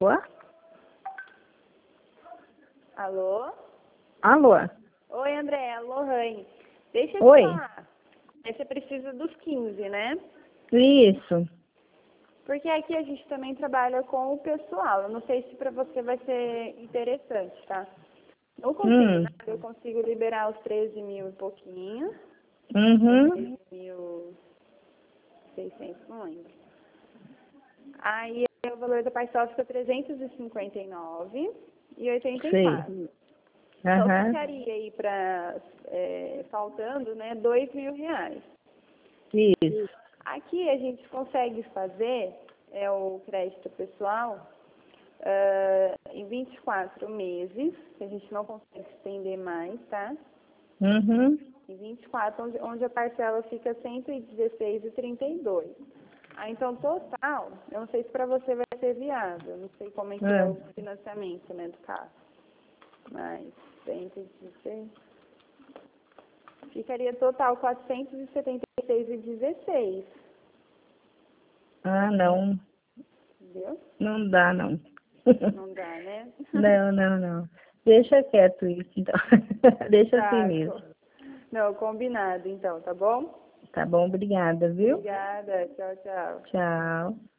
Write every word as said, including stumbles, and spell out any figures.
Alô? Alô? Oi, André, Lohane. Deixa eu Oi. te falar. Você precisa dos quinze, né? Isso. Porque aqui a gente também trabalha com o pessoal. Eu não sei se para você vai ser interessante, tá? Não consigo, Hum. né? Eu consigo liberar os treze mil e pouquinho. Uhum. treze mil e seiscentos, não lembro. Aí o valor da parcela fica trezentos e cinquenta e nove reais e oitenta e Sei. quatro. Então Aham. ficaria aí para, é, faltando, né, dois mil reais. Isso. Aqui a gente consegue fazer é, o crédito pessoal ah, em vinte e quatro meses, que a gente não consegue estender mais, tá? Uhum. Em vinte e quatro, onde, onde a parcela fica cento e dezesseis reais e trinta e dois centavos. Ah, então, total, eu não sei se para você vai ser viável, não sei como é que é Ah. o financiamento, né, do carro. Mas cento e dezesseis, ficaria total quatrocentos e setenta e seis reais e dezesseis centavos, Ah, não. entendeu? Não dá, não. Não dá, né? Não, não, não. Deixa quieto isso, então. Deixa assim Tá, mesmo. co- não, combinado então, tá bom? Tá bom? Obrigada, viu? Obrigada, tchau, tchau. Tchau.